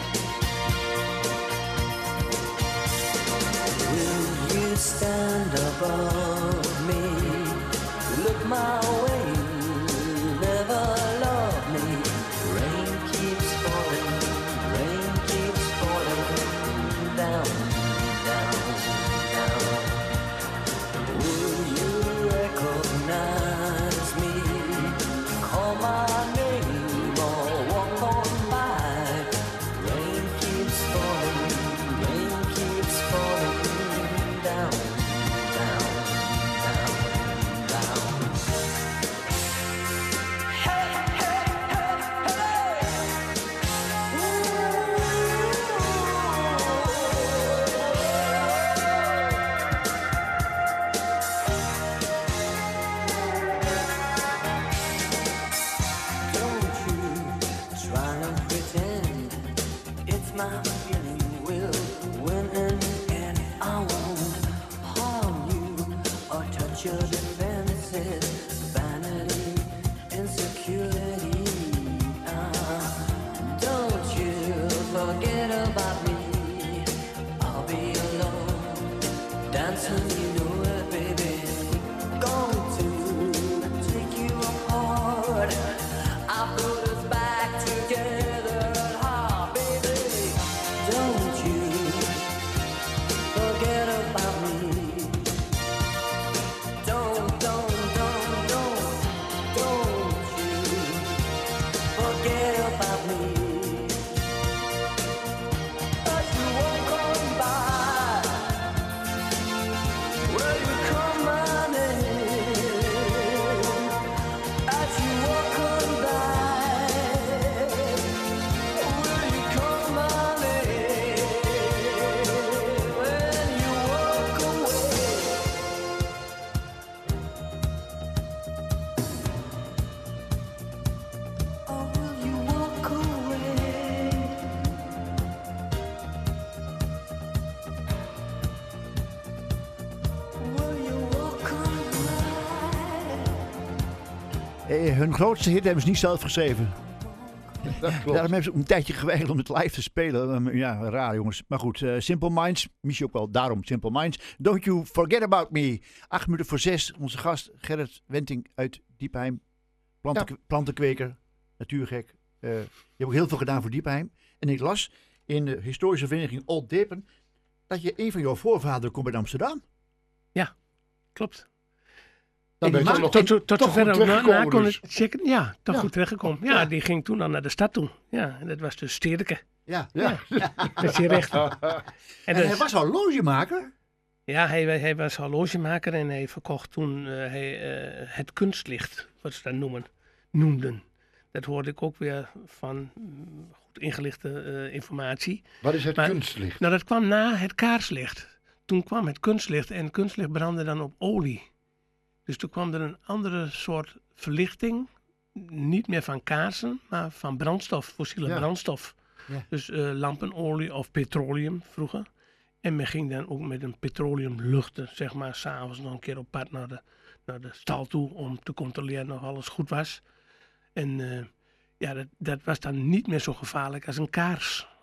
Will you stand above me? Look my way, never love me. Rain keeps falling, rain keeps falling down, down, down. Will you recognize me? Call my name or walk on by. Rain keeps falling, rain keeps falling down, down, down, down. Hey, hey, hey, hey. Don't you try and pretend it's my feeling will win in the end. I won't harm you or touch your defenses, vanity, insecurity. Ah, don't you forget about me. I'll be alone, dancing, you know it, baby. Going to take you apart. I put us back together, ah, baby. Don't you forget about me. Don't, don't, don't, don't, don't you forget about me. As you walk on by, will you come my name? As you walk on by, will you call my name? When you walk away. Oh, will you walk away? Will you walk away? Eh, hun grootste hit hebben ze niet zelf geschreven. Dat klopt. Daarom hebben ze ook een tijdje geweigerd om het live te spelen. Um, Ja, raar jongens. Maar goed, eh, Simple Minds, mis je ook wel. Daarom Simple Minds. Don't you forget about me. Acht minuten voor zes. Onze gast Gerrit Wenting uit Diepheim. Planten, plantenkweker, natuurgek. Eh, je hebt ook heel veel gedaan voor Diepheim. En ik las in de historische vereniging Old Depen dat je een van jouw voorvaderen komt uit Amsterdam. Ja, klopt. Dan ben je maar- toch nog Tot, tot, tot toch zover goed ook na, na terechtgekomen kon dus. het checken. Ja, toch Ja. goed terechtgekomen. Ja, Ja. die ging toen dan naar de stad toe. Ja, en dat was dus Stedeke. Ja. Ja. Dat is hier recht. En, En dus- hij was al logemaker. Ja, hij, hij was horlogemaker en hij verkocht toen eh, hij, eh, het kunstlicht, wat ze dat noemen, noemden. Dat hoorde ik ook weer van mm, goed ingelichte eh, informatie. Wat is het Maar- kunstlicht? Nou, dat kwam na het kaarslicht. Toen kwam het kunstlicht en kunstlicht brandde dan op olie. Dus toen kwam er een andere soort verlichting. Niet meer van kaarsen, maar van brandstof, fossiele Ja. brandstof. Ja. Dus eh, lampenolie of petroleum vroeger. En men ging dan ook met een petroleumluchter, zeg maar, s'avonds nog een keer op pad naar de, naar de stal toe om te controleren of alles goed was. En eh, ja, dat, dat was dan niet meer zo gevaarlijk als een kaars.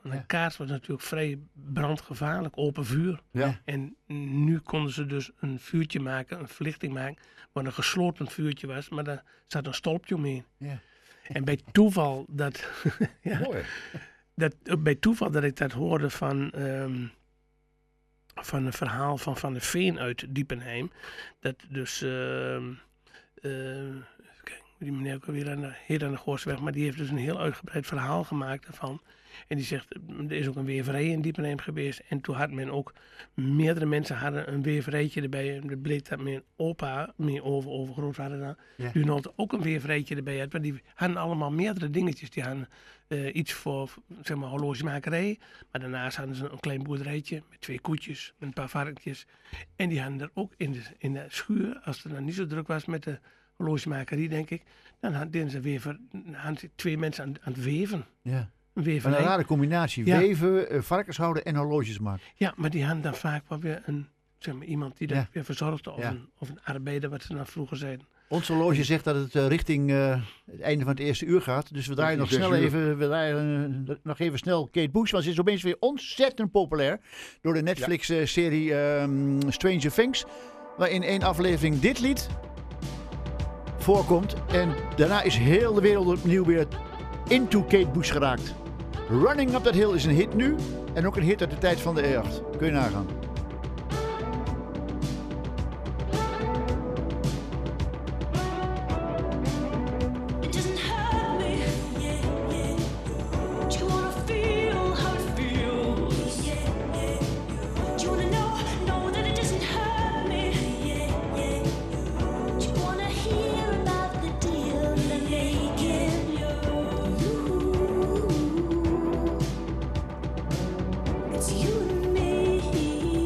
Want een kaars was natuurlijk vrij brandgevaarlijk, open vuur. Ja. En nu konden ze dus een vuurtje maken, een verlichting maken, wat een gesloten vuurtje was, maar daar zat een stolpje omheen. Ja. En bij toeval dat, ja, Mooi. dat, bij toeval dat ik dat hoorde van, um, van een verhaal van Van der Veen uit Diepenheim, dat dus, uh, uh, kijk, die meneer ook alweer aan de, heer aan de Goorseweg, maar die heeft dus een heel uitgebreid verhaal gemaakt daarvan. En die zegt, er is ook een weverij in Diepenheim geweest. En toen had men ook, meerdere mensen hadden een weverijtje erbij. En dat bleek dat mijn opa, mijn over, overgrootvader dan, Ja. die nog ook een weverijtje erbij had. Maar die hadden allemaal meerdere dingetjes. Die hadden uh, iets voor, zeg maar, horlogemakerij. Maar daarnaast hadden ze een klein boerderijtje met twee koetjes, met een paar varkentjes. En die hadden er ook in de, in de schuur, als het dan niet zo druk was met de horlogemakerie, denk ik. Dan hadden ze wever, hadden ze twee mensen aan, aan het weven. Ja. Een Maar weverij. een rare combinatie. Ja. Weven, uh, varkens houden en horloges maken. Ja, maar die hadden dan vaak wel weer een, zeg maar, iemand die dat Ja. weer verzorgde. Of, Ja. een, of een arbeider, wat ze dan vroeger zeiden. Ons horloge zegt dat het uh, richting uh, het einde van het eerste uur gaat. Dus we draaien nog Zes snel uur. even, we draaien, uh, nog even snel Kate Bush. Want ze is opeens weer ontzettend populair. Door de Netflix-serie um, Stranger Things. Waarin één aflevering dit lied voorkomt. En daarna is heel de wereld opnieuw weer into Kate Bush geraakt. Running Up That Hill is een hit nu. En ook een hit uit de tijd van de E acht. Kun je nagaan. It doesn't hurt me, yeah, yeah. Do you wanna feel how it feels? Yeah, yeah. Do you wanna know, know that it doesn't hurt me? Yeah, yeah. Do you wanna hear about the deal they're making? It's you and me.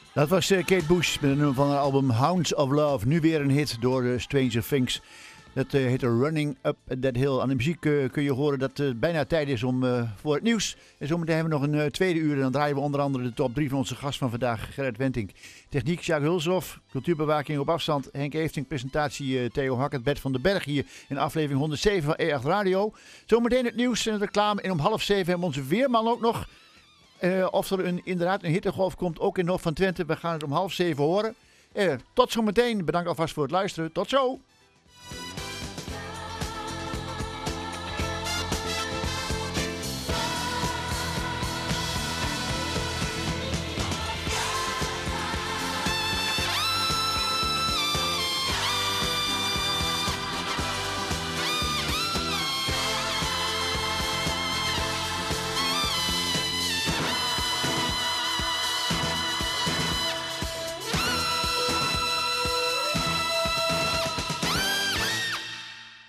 Dat was uh, Kate Bush met een nummer van haar album Hounds of Love. Nu weer een hit door uh, Stranger Things. Dat uh, heet Running Up That Hill. Aan de muziek uh, kun je horen dat het uh, bijna tijd is om, uh, voor het nieuws. En zometeen hebben we nog een uh, tweede uur. En dan draaien we onder andere de top drie van onze gast van vandaag, Gerrit Wentink. Techniek, Jacques Hulshoff. Cultuurbewaking op afstand, Henk Eefting. Presentatie, uh, Theo Hackert, Bert van den Berg hier in aflevering honderdzeven van E acht Radio. Zometeen het nieuws en de reclame. En om half zeven hebben we onze weerman ook nog. Uh, of er een, inderdaad een hittegolf komt, ook in Noord van Twente. We gaan het om half zeven horen. Uh, tot zometeen. Bedankt alvast voor het luisteren. Tot zo!